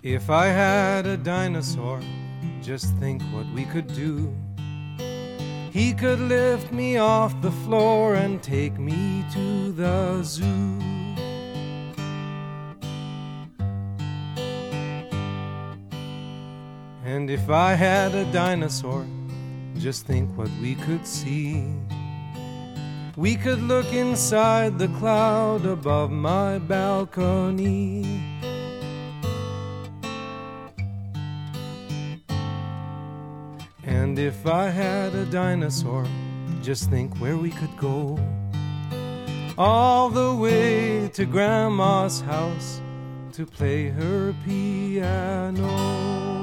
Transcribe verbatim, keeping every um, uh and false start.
If I had a dinosaur, just think what we could do. He could lift me off the floor and take me to the zoo. And if I had a dinosaur, just think what we could see. We could look inside the cloud above my balcony. And if I had a dinosaur, just think where we could go. All the way to Grandma's house to play her piano.